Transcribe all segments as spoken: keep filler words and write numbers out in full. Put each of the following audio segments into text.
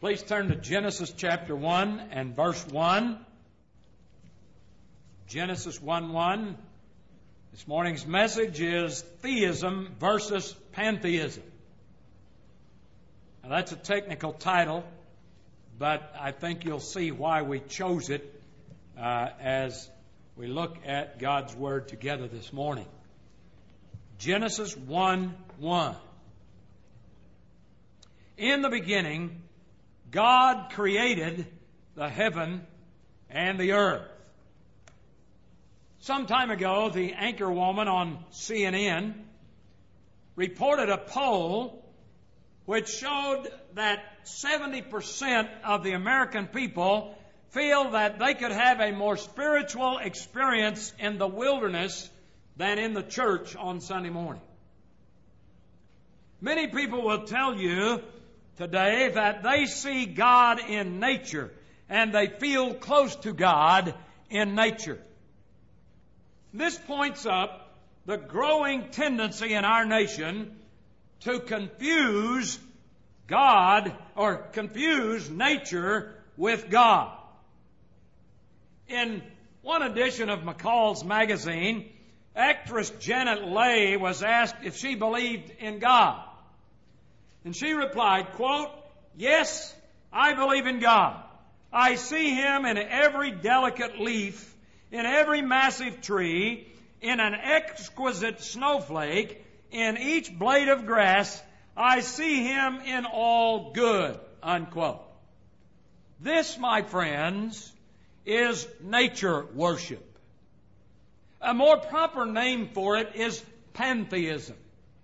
Please turn to Genesis chapter one and verse one. Genesis one one. This morning's message is theism versus pantheism. Now that's a technical title, but I think you'll see why we chose it uh, as we look at God's Word together this morning. Genesis one one. In the beginning, God created the heaven and the earth. Some time ago, the anchor woman on C N N reported a poll which showed that seventy percent of the American people feel that they could have a more spiritual experience in the wilderness than in the church on Sunday morning. Many people will tell you today that they see God in nature and they feel close to God in nature. This points up the growing tendency in our nation to confuse God or confuse nature with God. In one edition of McCall's magazine, actress Janet Leigh was asked if she believed in God. And she replied, quote, "Yes, I believe in God. I see Him in every delicate leaf, in every massive tree, in an exquisite snowflake, in each blade of grass. I see Him in all good," unquote. This, my friends, is nature worship. A more proper name for it is pantheism.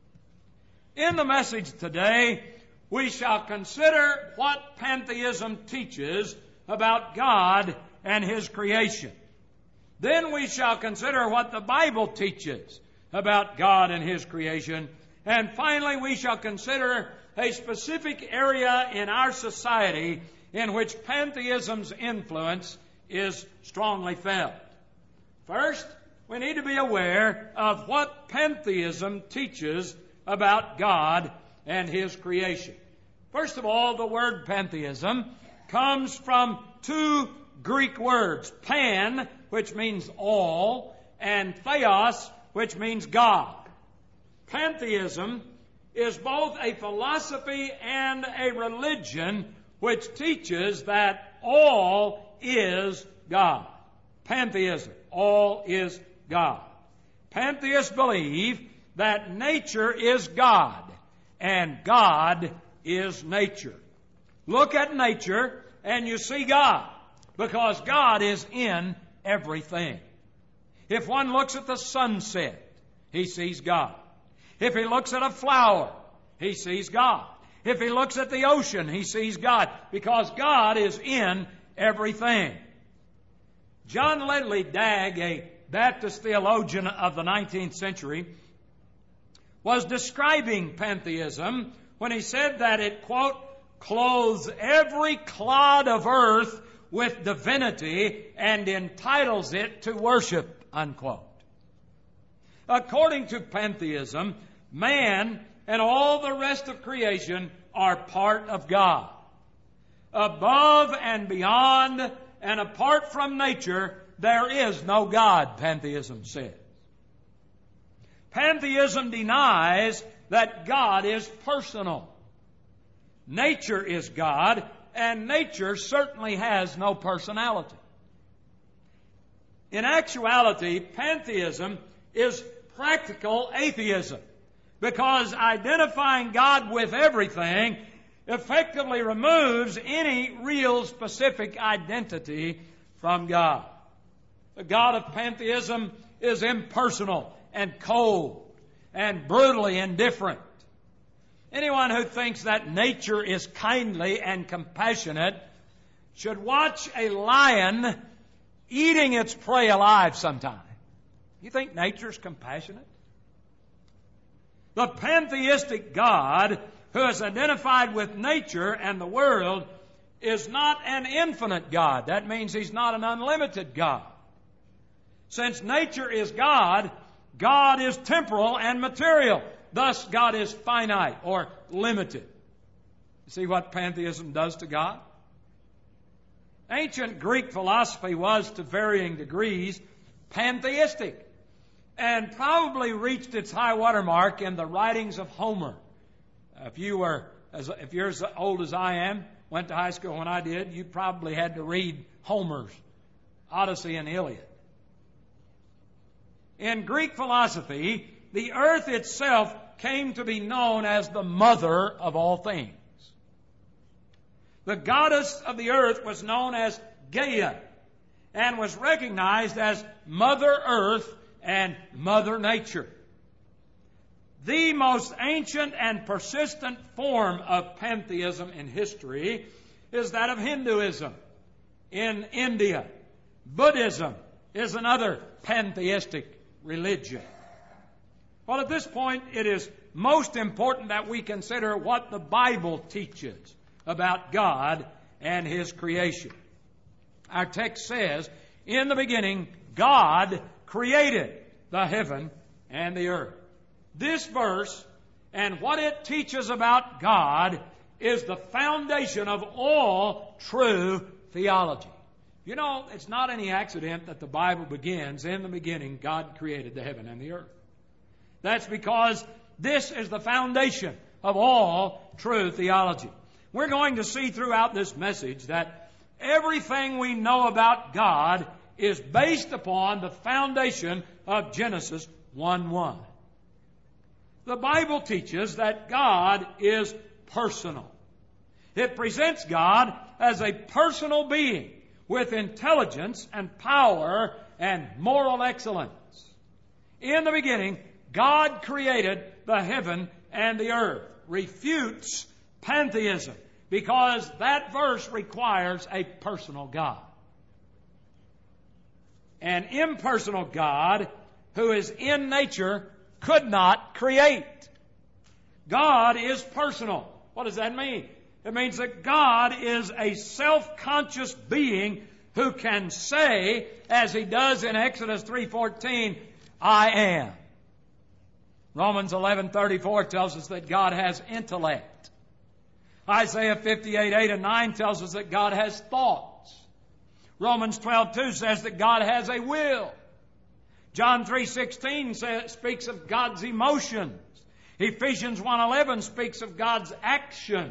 In the message today, we shall consider what pantheism teaches about God and His creation. Then we shall consider what the Bible teaches about God and His creation. And finally, we shall consider a specific area in our society in which pantheism's influence is strongly felt. First, we need to be aware of what pantheism teaches about God and His creation. First of all, the word pantheism comes from two Greek words, pan, which means all, and theos, which means God. Pantheism is both a philosophy and a religion which teaches that all is God. Pantheism, all is God. Pantheists believe that nature is God and God is nature. Look at nature and you see God, because God is in everything. If one looks at the sunset, he sees God. If he looks at a flower, he sees God. If he looks at the ocean, he sees God, because God is in everything. John Ledley Dagg, a Baptist theologian of the nineteenth century, was describing pantheism when he said that it, quote, clothes every clod of earth with divinity and entitles it to worship, unquote. According to pantheism, man and all the rest of creation are part of God. Above and beyond and apart from nature, there is no God, pantheism says. Pantheism denies that God is personal. Nature is God, and nature certainly has no personality. In actuality, pantheism is practical atheism, because identifying God with everything effectively removes any real specific identity from God. The God of pantheism is impersonal and cold and brutally indifferent. Anyone who thinks that nature is kindly and compassionate should watch a lion eating its prey alive sometime. You think nature's compassionate? The pantheistic God who is identified with nature and the world is not an infinite God. That means He's not an unlimited God. Since nature is God, God is temporal and material. Thus, God is finite or limited. See what pantheism does to God? Ancient Greek philosophy was, to varying degrees, pantheistic, and probably reached its high water mark in the writings of Homer. If you were, as, if you're as old as I am, went to high school when I did, you probably had to read Homer's Odyssey and Iliad. In Greek philosophy, the earth itself came to be known as the mother of all things. The goddess of the earth was known as Gaia and was recognized as Mother Earth and Mother Nature. The most ancient and persistent form of pantheism in history is that of Hinduism in India. Buddhism is another pantheistic religion. Well, at this point, it is most important that we consider what the Bible teaches about God and His creation. Our text says, in the beginning, God created the heaven and the earth. This verse and what it teaches about God is the foundation of all true theology. You know, it's not any accident that the Bible begins, in the beginning, God created the heaven and the earth. That's because this is the foundation of all true theology. We're going to see throughout this message that everything we know about God is based upon the foundation of Genesis one one. The Bible teaches that God is personal. It presents God as a personal being with intelligence and power and moral excellence. In the beginning, God created the heaven and the earth. Refutes pantheism, because that verse requires a personal God. An impersonal God who is in nature could not create. God is personal. What does that mean? It means that God is a self-conscious being who can say, as He does in Exodus three fourteen, I am. Romans eleven thirty-four tells us that God has intellect. Isaiah fifty-eight eight and nine tells us that God has thoughts. Romans twelve two says that God has a will. John three sixteen says, speaks of God's emotions. Ephesians one eleven speaks of God's actions.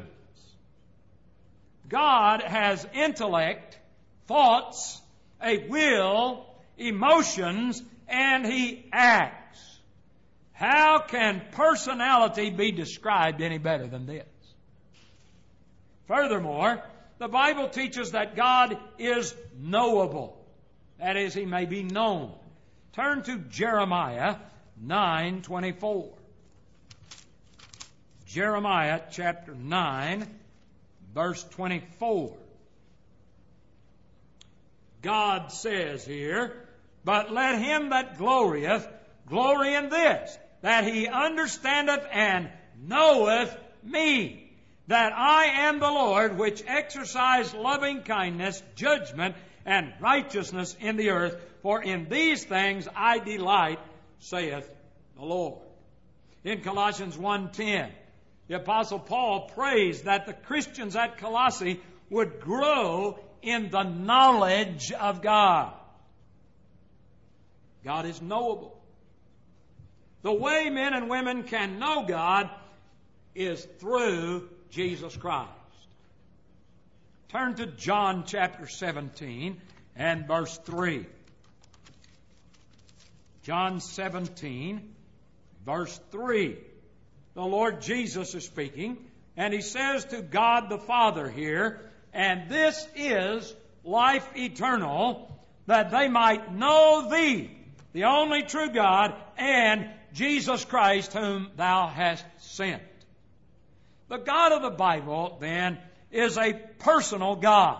God has intellect, thoughts, a will, emotions, and He acts. How can personality be described any better than this? Furthermore, the Bible teaches that God is knowable. That is, He may be known. Turn to Jeremiah nine twenty-four. Jeremiah chapter nine, verse twenty-four. God says here, but let him that glorieth glory in this, that he understandeth and knoweth me, that I am the Lord, which exercise loving kindness, judgment, and righteousness in the earth. For in these things I delight, saith the Lord. In Colossians one ten, the Apostle Paul prays that the Christians at Colossae would grow in the knowledge of God. God is knowable. The way men and women can know God is through Jesus Christ. Turn to John chapter seventeen and verse three. John seventeen, verse three. The Lord Jesus is speaking, and He says to God the Father here, and this is life eternal, that they might know Thee, the only true God, and Jesus Christ, whom Thou hast sent. The God of the Bible, then, is a personal God.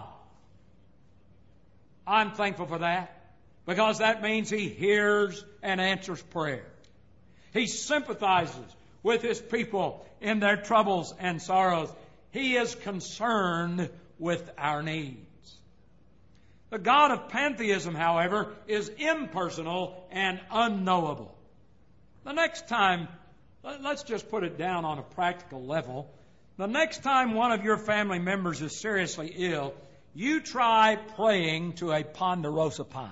I'm thankful for that, because that means He hears and answers prayer. He sympathizes with His people in their troubles and sorrows. He is concerned with our needs. The God of pantheism, however, is impersonal and unknowable. The next time, let's just put it down on a practical level. The next time one of your family members is seriously ill, you try praying to a ponderosa pine.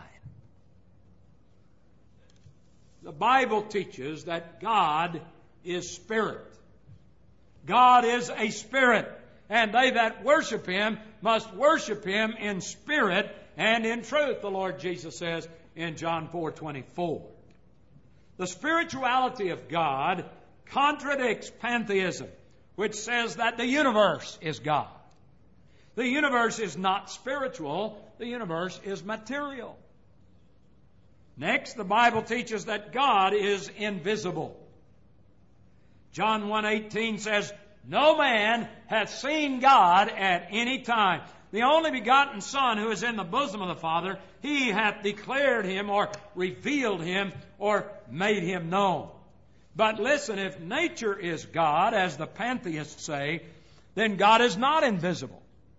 The Bible teaches that God is spirit. God is a spirit, and they that worship Him must worship Him in spirit and in truth, the Lord Jesus says in John four twenty-four. The spirituality of God contradicts pantheism, which says that the universe is God. The universe is not spiritual, the universe is material. Next, the Bible teaches that God is invisible. John one eighteen says, "No man hath seen God at any time. The only begotten Son who is in the bosom of the Father, He hath declared Him or revealed Him or made Him known." But listen, if nature is God, as the pantheists say, then God is not invisible.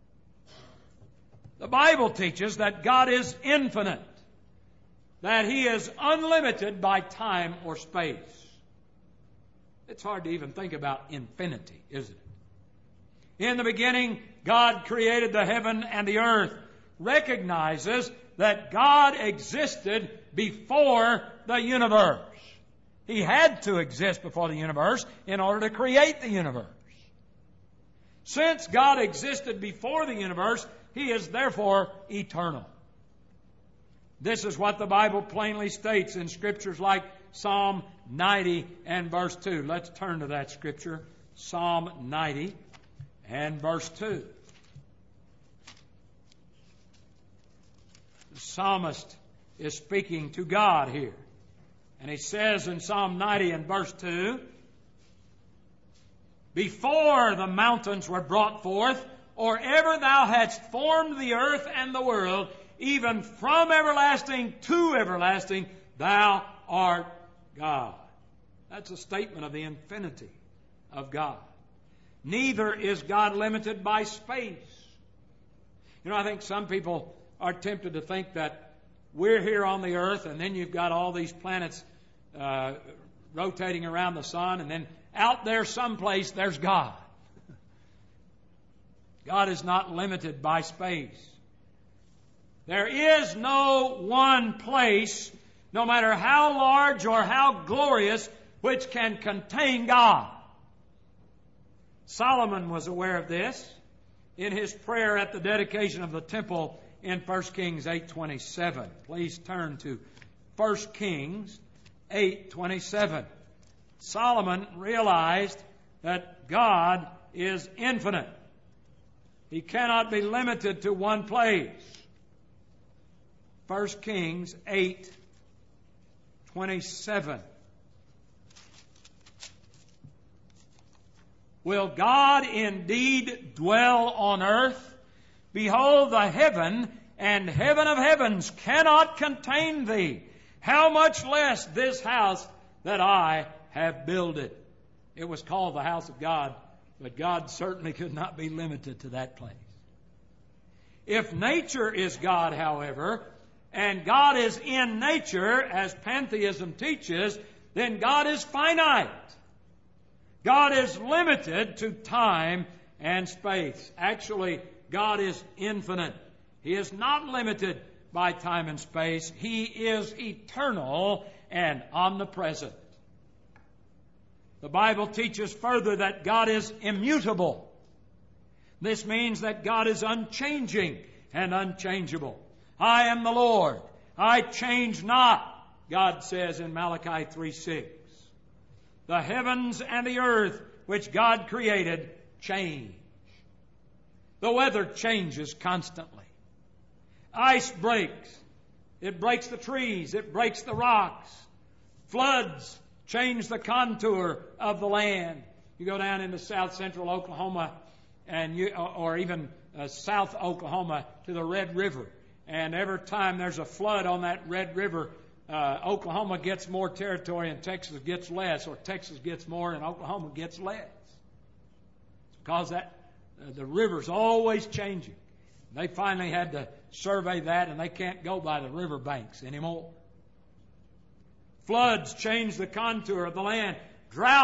The Bible teaches that God is infinite, that He is unlimited by time or space. It's hard to even think about infinity, isn't it? In the beginning, God created the heaven and the earth, recognizes that God existed before the universe. He had to exist before the universe in order to create the universe. Since God existed before the universe, He is therefore eternal. This is what the Bible plainly states in scriptures like Psalm ninety and verse two. Let's turn to that scripture. Psalm ninety and verse two. The psalmist is speaking to God here. And he says in Psalm ninety and verse two, "Before the mountains were brought forth, or ever thou hadst formed the earth and the world, even from everlasting to everlasting, thou art God." That's a statement of the infinity of God. Neither is God limited by space. You know, I think some people are tempted to think that we're here on the earth, and then you've got all these planets uh, rotating around the sun, and then out there someplace there's God. God is not limited by space. There is no one place, no matter how large or how glorious, which can contain God. Solomon was aware of this in his prayer at the dedication of the temple in First Kings eight twenty-seven. Please turn to First Kings eight twenty-seven. Solomon realized that God is infinite. He cannot be limited to one place. First Kings eight twenty-seven. Will God indeed dwell on earth? Behold, the heaven and heaven of heavens cannot contain thee. How much less this house that I have builded? It was called the house of God, but God certainly could not be limited to that place. If nature is God, however, and God is in nature, as pantheism teaches, then God is finite. God is limited to time and space. Actually, God is infinite. He is not limited by time and space. He is eternal and omnipresent. The Bible teaches further that God is immutable. This means that God is unchanging and unchangeable. I am the Lord. I change not, God says in Malachi three six. The heavens and the earth which God created change. The weather changes constantly. Ice breaks. It breaks the trees. It breaks the rocks. Floods change the contour of the land. You go down into south central Oklahoma, and you, or even uh, south Oklahoma to the Red River. And every time there's a flood on that Red River, uh, Oklahoma gets more territory and Texas gets less, or Texas gets more and Oklahoma gets less. It's because that uh, the river's always changing. They finally had to survey that, and they can't go by the river banks anymore. Floods change the contour of the land. Drought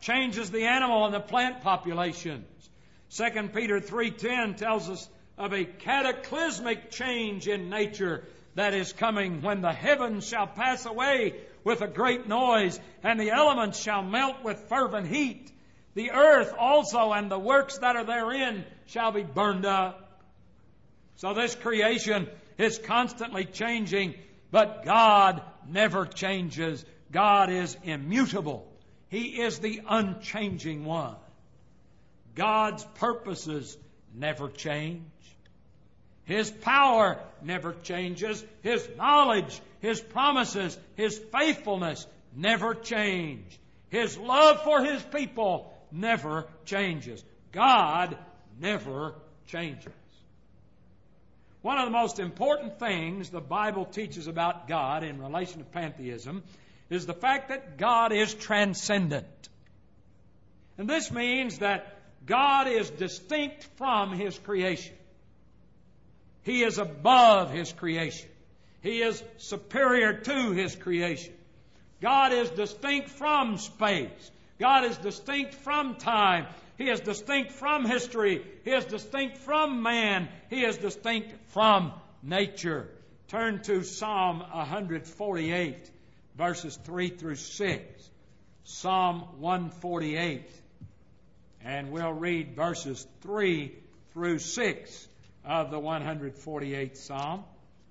changes the animal and the plant populations. Second Peter three ten tells us of a cataclysmic change in nature that is coming when the heavens shall pass away with a great noise, and the elements shall melt with fervent heat. The earth also and the works that are therein shall be burned up. So this creation is constantly changing, but God never changes. God is immutable. He is the unchanging one. God's purposes never change. His power never changes. His knowledge, His promises, His faithfulness never change. His love for His people never changes. God never changes. One of the most important things the Bible teaches about God in relation to pantheism is the fact that God is transcendent. And this means that God is distinct from His creation. He is above His creation. He is superior to His creation. God is distinct from space. God is distinct from time. He is distinct from history. He is distinct from man. He is distinct from nature. Turn to Psalm one forty-eight, verses three through six. Psalm one forty-eight. And we'll read verses three through six of the one forty-eighth Psalm.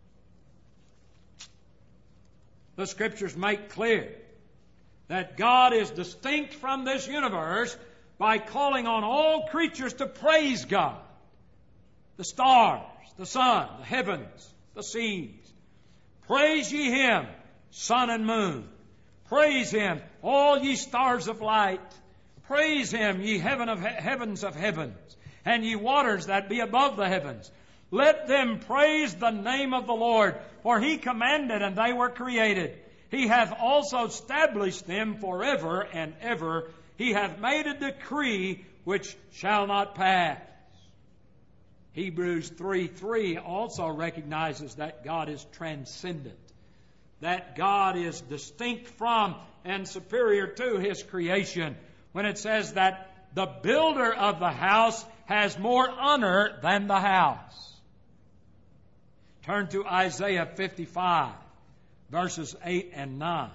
The Scriptures make clear that God is distinct from this universe by calling on all creatures to praise God. The stars, the sun, the heavens, the seas. Praise ye Him, sun and moon. Praise Him, all ye stars of light. Praise Him, ye heaven of he- heavens of heavens, and ye waters that be above the heavens. Let them praise the name of the Lord, for He commanded, and they were created. He hath also established them forever and ever. He hath made a decree which shall not pass. Hebrews three three also recognizes that God is transcendent, that God is distinct from and superior to His creation, when it says that the builder of the house has more honor than the house. Turn to Isaiah fifty-five, verses eight and nine.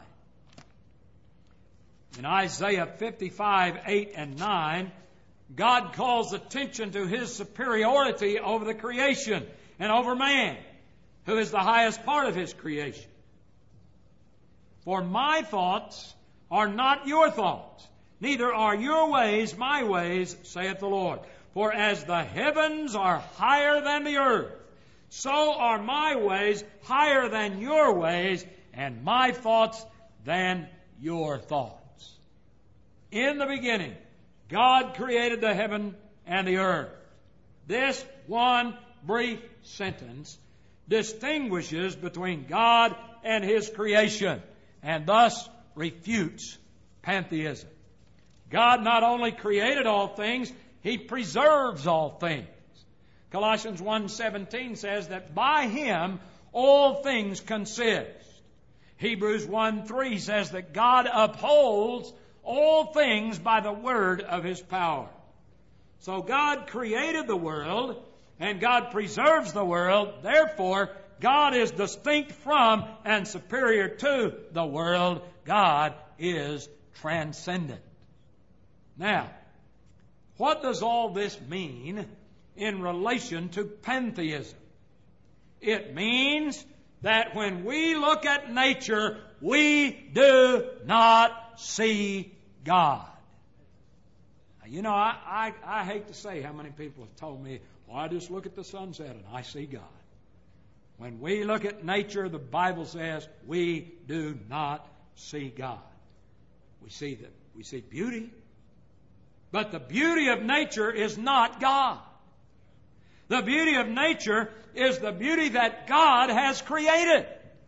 In Isaiah fifty-five, eight and nine, God calls attention to His superiority over the creation and over man, who is the highest part of His creation. For my thoughts are not your thoughts, neither are your ways my ways, saith the Lord. For as the heavens are higher than the earth, so are my ways higher than your ways, and my thoughts than your thoughts. In the beginning, God created the heaven and the earth. This one brief sentence distinguishes between God and His creation, and thus refutes pantheism. God not only created all things, He preserves all things. Colossians one seventeen says that by Him all things consist. Hebrews one three says that God upholds all things by the word of His power. So God created the world and God preserves the world. Therefore, God is distinct from and superior to the world. God is transcendent. Now, what does all this mean in relation to pantheism? It means that when we look at nature, we do not see God. Now, you know, I, I, I hate to say how many people have told me, well, I just look at the sunset and I see God. When we look at nature, the Bible says we do not see God. We see the, we see beauty, but the beauty of nature is not God. The beauty of nature is the beauty that God has created.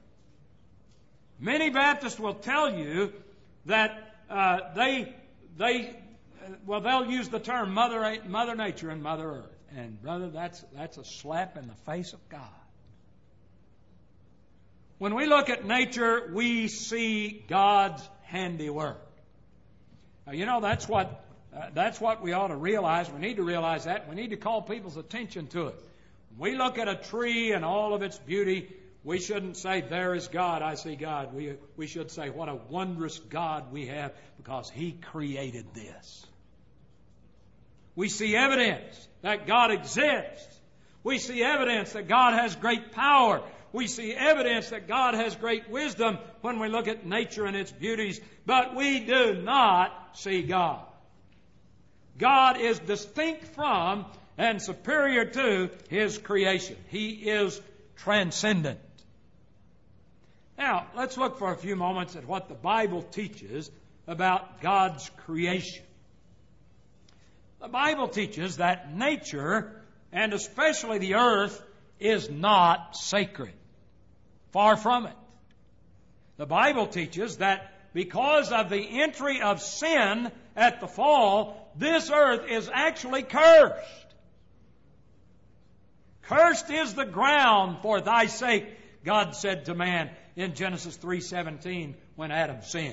Many Baptists will tell you that uh, they they well they'll use the term Mother Mother Nature and Mother Earth, and brother, that's that's a slap in the face of God. When we look at nature, we see God's handiwork. Now, you know, that's what, uh, that's what we ought to realize. We need to realize that. We need to call people's attention to it. When we look at a tree and all of its beauty, we shouldn't say, there is God, I see God. We, we should say, what a wondrous God we have, because He created this. We see evidence that God exists. We see evidence that God has great power. We see evidence that God has great wisdom when we look at nature and its beauties. But we do not see God. God is distinct from and superior to His creation. He is transcendent. Now, let's look for a few moments at what the Bible teaches about God's creation. The Bible teaches that nature, and especially the earth, is not sacred. Far from it. The Bible teaches that because of the entry of sin at the fall, this earth is actually cursed. Cursed is the ground for thy sake, God said to man in Genesis three seventeen when Adam sinned.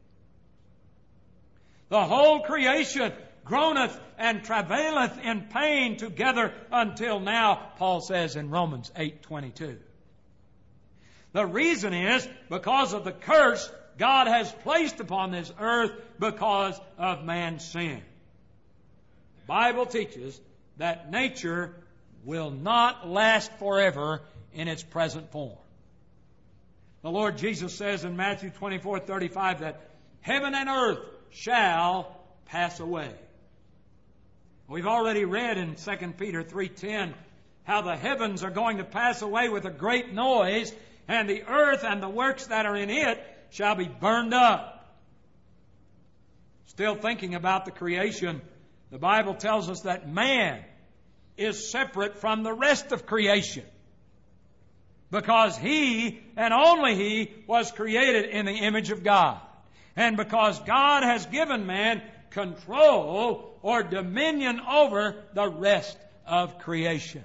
The whole creation groaneth and travaileth in pain together until now, Paul says in Romans eight twenty-two. The reason is because of the curse God has placed upon this earth because of man's sin. The Bible teaches that nature will not last forever in its present form. The Lord Jesus says in Matthew twenty-four thirty-five that heaven and earth shall pass away. We've already read in Second Peter three ten how the heavens are going to pass away with a great noise, and the earth and the works that are in it shall be burned up. Still thinking about the creation, the Bible tells us that man is separate from the rest of creation, because he, and only he, was created in the image of God. And because God has given man control or dominion over the rest of creation.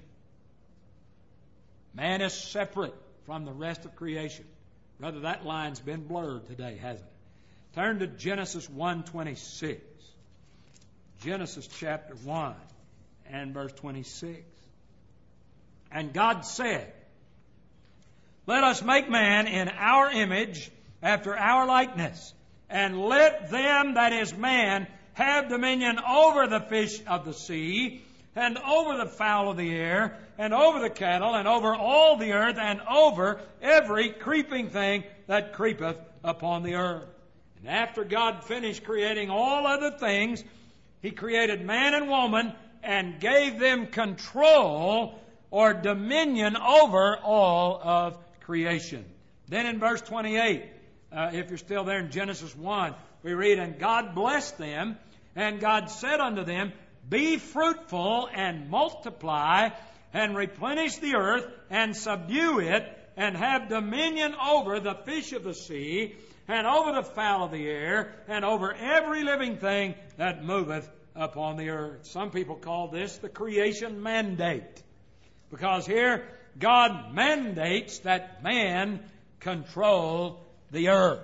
Man is separate from the rest of creation. Brother, that line's been blurred today, hasn't it? Turn to Genesis one twenty-six. Genesis chapter one and verse twenty-six. And God said, let us make man in our image, after our likeness, and let them that is man have dominion over the fish of the sea, and over the fowl of the air, and over the cattle, and over all the earth, and over every creeping thing that creepeth upon the earth. And after God finished creating all other things, He created man and woman and gave them control or dominion over all of creation. Then in verse twenty-eight, uh, if you're still there in Genesis one, we read, and God blessed them, and God said unto them, be fruitful and multiply and replenish the earth and subdue it and have dominion over the fish of the sea and over the fowl of the air and over every living thing that moveth upon the earth. Some people call this the creation mandate, because here God mandates that man control the earth.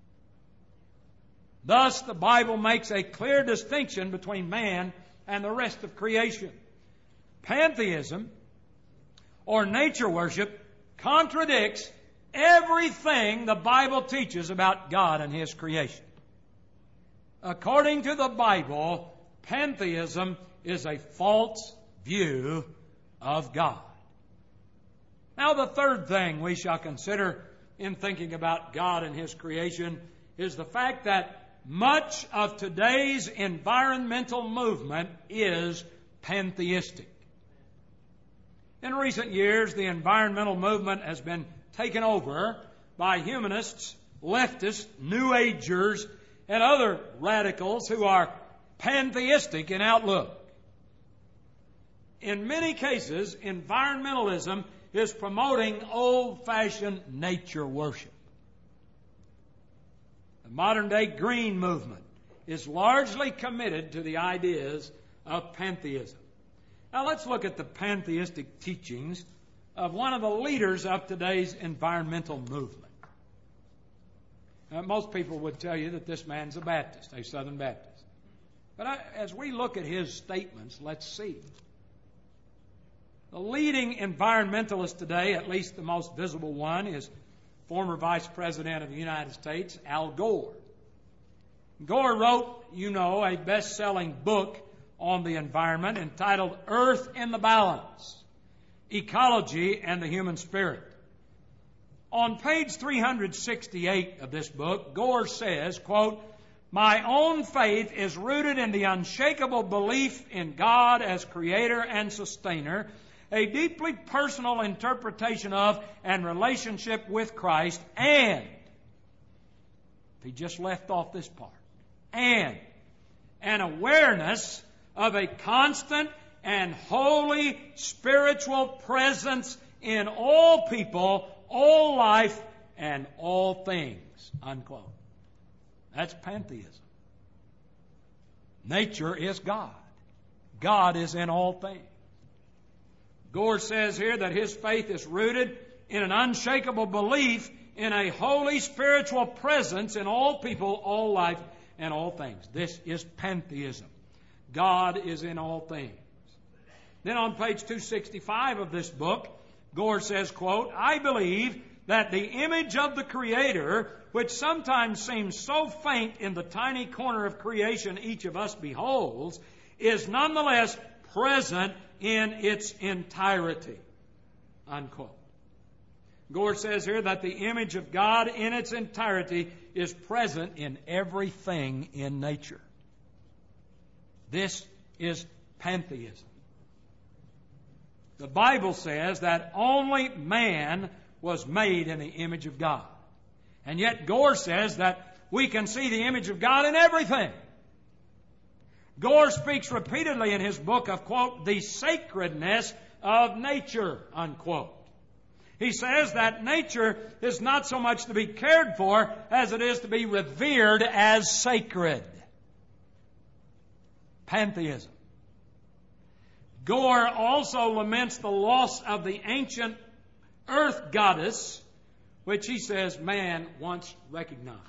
Thus, the Bible makes a clear distinction between man and the rest of creation. Pantheism, or nature worship, contradicts everything the Bible teaches about God and His creation. According to the Bible, pantheism is a false view of God. Now, the third thing we shall consider in thinking about God and His creation is the fact that much of today's environmental movement is pantheistic. In recent years, the environmental movement has been taken over by humanists, leftists, New Agers, and other radicals who are pantheistic in outlook. In many cases, environmentalism is promoting old-fashioned nature worship. The modern-day green movement is largely committed to the ideas of pantheism. Now let's look at the pantheistic teachings of one of the leaders of today's environmental movement. Uh, most people would tell you that this man's a Baptist, a Southern Baptist. But I, as we look at his statements, let's see. The leading environmentalist today, at least the most visible one, is former Vice President of the United States, Al Gore. Gore wrote, you know, a best-selling book on the environment entitled Earth in the Balance, Ecology and the Human Spirit. On page three hundred sixty-eight of this book, Gore says, quote, "My own faith is rooted in the unshakable belief in God as creator and sustainer, a deeply personal interpretation of and relationship with Christ, and," if he just left off this part, "and an awareness of a constant and holy spiritual presence in all people, all life, and all things," unquote. That's pantheism. Nature is God. God is in all things. Gore says here that his faith is rooted in an unshakable belief in a holy spiritual presence in all people, all life, and all things. This is pantheism. God is in all things. Then on page two sixty-five of this book, Gore says, quote, "I believe that the image of the Creator, which sometimes seems so faint in the tiny corner of creation each of us beholds, is nonetheless present in its entirety," unquote. Gore says here that the image of God in its entirety is present in everything in nature. This is pantheism. The Bible says that only man was made in the image of God. And yet Gore says that we can see the image of God in everything. Gore speaks repeatedly in his book of, quote, "the sacredness of nature," unquote. He says that nature is not so much to be cared for as it is to be revered as sacred. Pantheism. Gore also laments the loss of the ancient earth goddess, which he says man once recognized.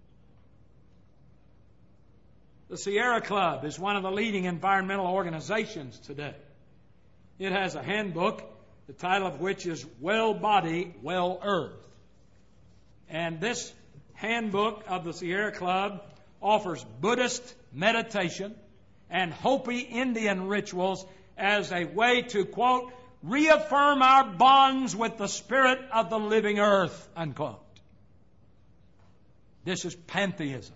The Sierra Club is one of the leading environmental organizations today. It has a handbook, the title of which is Well Body, Well Earth. And this handbook of the Sierra Club offers Buddhist meditation and Hopi Indian rituals as a way to, quote, "reaffirm our bonds with the spirit of the living earth," unquote. This is pantheism.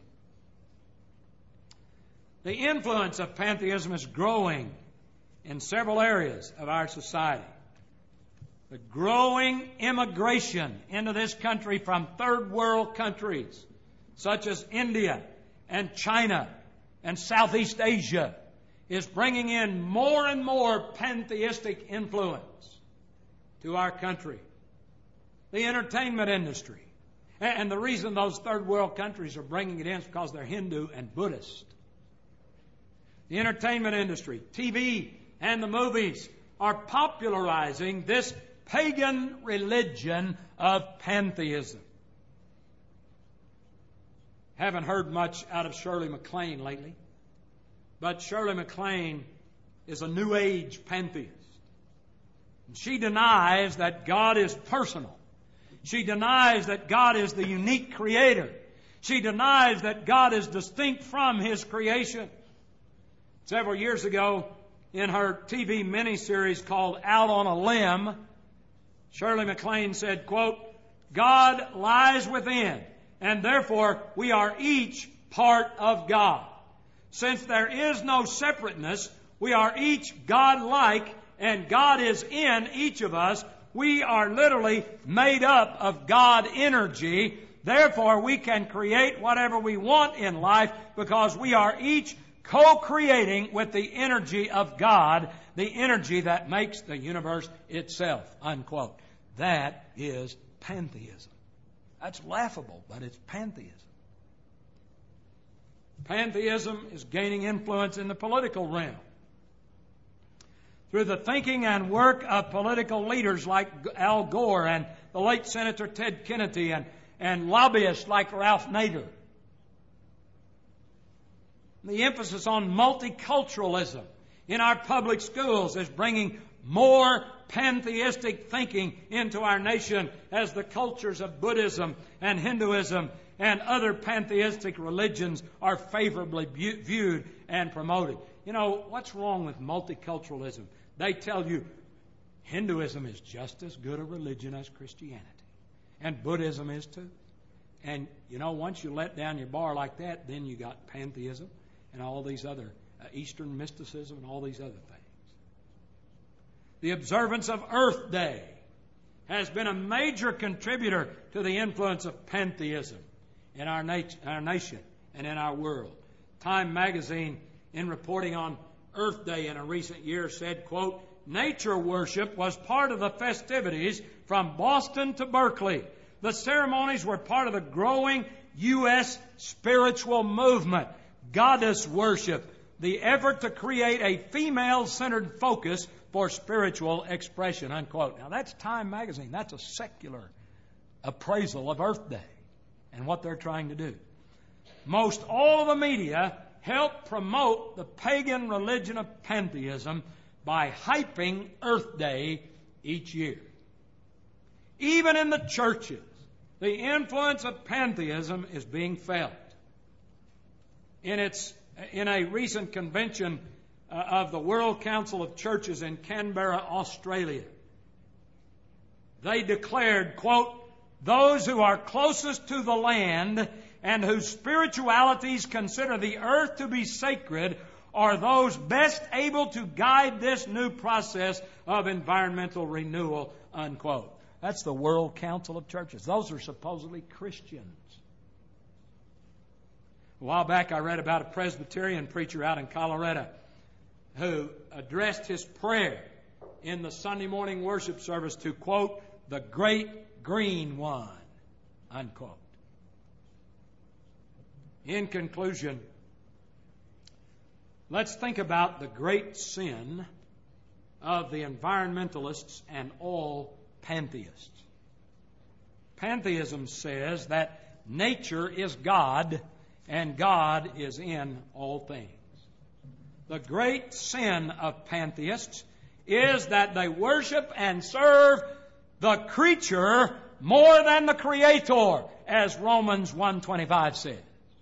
The influence of pantheism is growing in several areas of our society. The growing immigration into this country from third world countries such as India and China and Southeast Asia is bringing in more and more pantheistic influence to our country. The entertainment industry. And the reason those third world countries are bringing it in is because they're Hindu and Buddhist. The entertainment industry, T V and the movies are popularizing this pagan religion of pantheism. Haven't heard much out of Shirley MacLaine lately. But Shirley MacLaine is a New Age pantheist. And she denies that God is personal. She denies that God is the unique creator. She denies that God is distinct from His creation. Several years ago, in her T V miniseries called Out on a Limb, Shirley MacLaine said, quote, "God lies within, and therefore we are each part of God. Since there is no separateness, we are each God-like, and God is in each of us. We are literally made up of God energy. Therefore, we can create whatever we want in life because we are each co-creating with the energy of God, the energy that makes the universe itself," unquote. That is pantheism. That's laughable, but it's pantheism. Pantheism is gaining influence in the political realm. Through the thinking and work of political leaders like Al Gore and the late Senator Ted Kennedy and, and lobbyists like Ralph Nader. The emphasis on multiculturalism in our public schools is bringing more pantheistic thinking into our nation as the cultures of Buddhism and Hinduism and other pantheistic religions are favorably viewed and promoted. You know, what's wrong with multiculturalism? They tell you Hinduism is just as good a religion as Christianity. And Buddhism is too. And, you know, once you let down your bar like that, then you got pantheism and all these other, uh, Eastern mysticism and all these other things. The observance of Earth Day has been a major contributor to the influence of pantheism in our, nat- our nation and in our world. Time magazine, in reporting on Earth Day in a recent year, said, quote, nature worship was part of the festivities from Boston to Berkeley. The ceremonies were part of the growing U S spiritual movement, goddess worship, the effort to create a female-centered focus for spiritual expression, unquote. Now, that's Time magazine. That's a secular appraisal of Earth Day and what they're trying to do. Most all of the media help promote the pagan religion of pantheism by hyping Earth Day each year. Even in the churches, the influence of pantheism is being felt. In its, in a recent convention uh, of the World Council of Churches in Canberra, Australia, they declared, quote, those who are closest to the land and whose spiritualities consider the earth to be sacred are those best able to guide this new process of environmental renewal, unquote. That's the World Council of Churches. Those are supposedly Christians. A while back I read about a Presbyterian preacher out in Colorado who addressed his prayer in the Sunday morning worship service to, quote, the great green one, unquote. In conclusion, let's think about the great sin of the environmentalists and all pantheists. Pantheism says that nature is God and God is in all things. The great sin of pantheists is that they worship and serve the creature more than the Creator, as Romans one twenty-five says.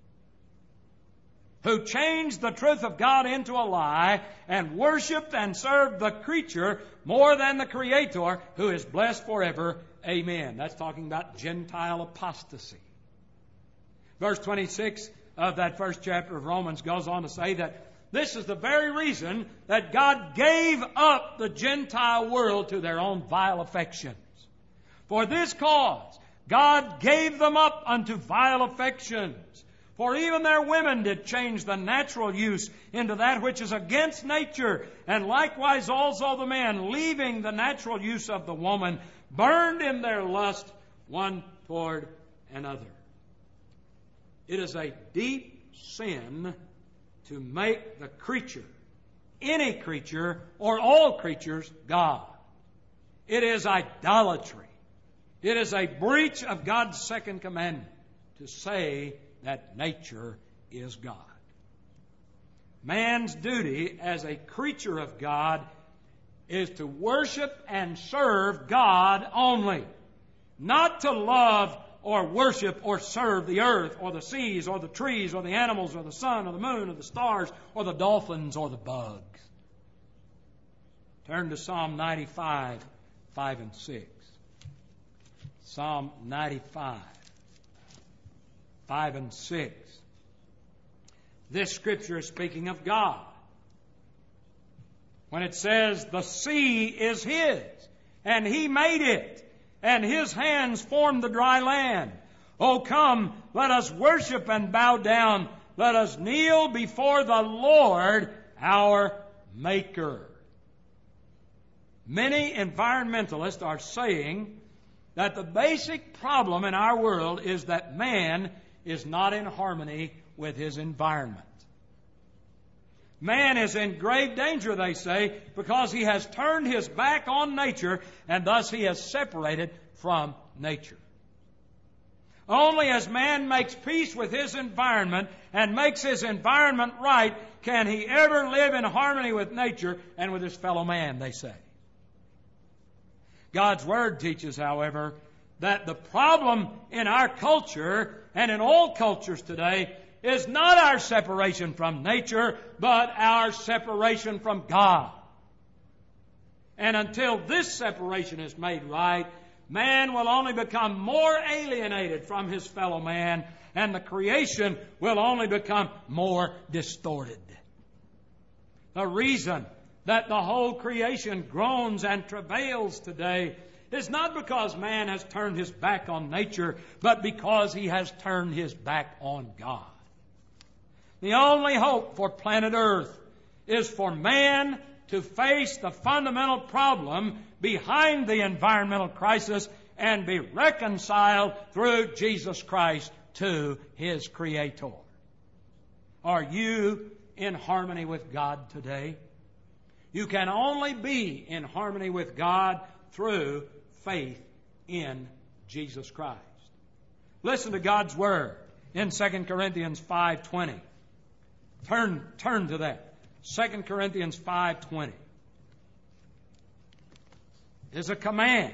Who changed the truth of God into a lie and worshiped and served the creature more than the Creator, who is blessed forever. Amen. That's talking about Gentile apostasy. Verse twenty-six of that first chapter of Romans goes on to say that this is the very reason that God gave up the Gentile world to their own vile affections. For this cause, God gave them up unto vile affections. For even their women did change the natural use into that which is against nature. And likewise also the men, leaving the natural use of the woman, burned in their lust one toward another. It is a deep sin to make the creature, any creature or all creatures, God. It is idolatry. It is a breach of God's second commandment to say that nature is God. Man's duty as a creature of God is to worship and serve God only, not to love or worship or serve the earth or the seas or the trees or the animals or the sun or the moon or the stars or the dolphins or the bugs. Turn to Psalm ninety-five, five and six. Psalm ninety-five, five and six. This scripture is speaking of God. When it says, the sea is His, and He made it, and His hands formed the dry land. Oh, come, let us worship and bow down. Let us kneel before the Lord, our Maker. Many environmentalists are saying that the basic problem in our world is that man is not in harmony with his environment. Man is in grave danger, they say, because he has turned his back on nature and thus he has separated from nature. Only as man makes peace with his environment and makes his environment right can he ever live in harmony with nature and with his fellow man, they say. God's Word teaches, however, that the problem in our culture and in all cultures today is not our separation from nature, but our separation from God. And until this separation is made right, man will only become more alienated from his fellow man, and the creation will only become more distorted. The reason that the whole creation groans and travails today is not because man has turned his back on nature, but because he has turned his back on God. The only hope for planet Earth is for man to face the fundamental problem behind the environmental crisis and be reconciled through Jesus Christ to His Creator. Are you in harmony with God today? You can only be in harmony with God through faith in Jesus Christ. Listen to God's Word in Second Corinthians five twenty. Turn, turn to that. Second Corinthians five twenty is a command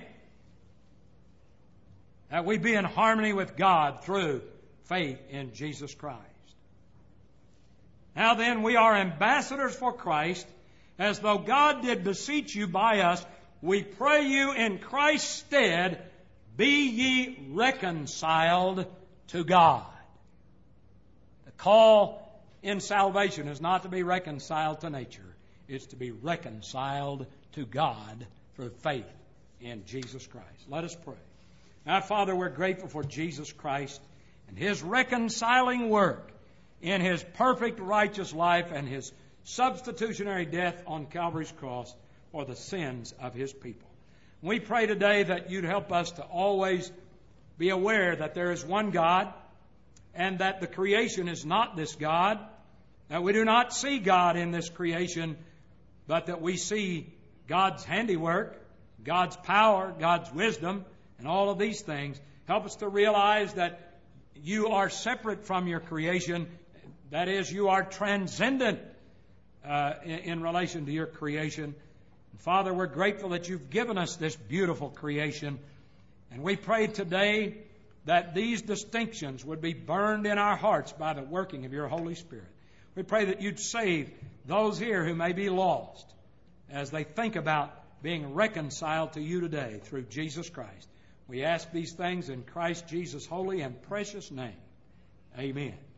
that we be in harmony with God through faith in Jesus Christ. Now then, we are ambassadors for Christ, as though God did beseech you by us. We pray you in Christ's stead, be ye reconciled to God. The call in salvation is not to be reconciled to nature. It's to be reconciled to God through faith in Jesus Christ. Let us pray. Now, Father, we're grateful for Jesus Christ and His reconciling work in His perfect righteous life and His substitutionary death on Calvary's cross for the sins of His people. We pray today that You'd help us to always be aware that there is one God and that the creation is not this God, that we do not see God in this creation, but that we see God's handiwork, God's power, God's wisdom, and all of these things. Help us to realize that You are separate from Your creation. That is, You are transcendent uh, in, in relation to Your creation. And Father, we're grateful that You've given us this beautiful creation. And we pray today that these distinctions would be burned in our hearts by the working of Your Holy Spirit. We pray that You'd save those here who may be lost as they think about being reconciled to You today through Jesus Christ. We ask these things in Christ Jesus' holy and precious name. Amen.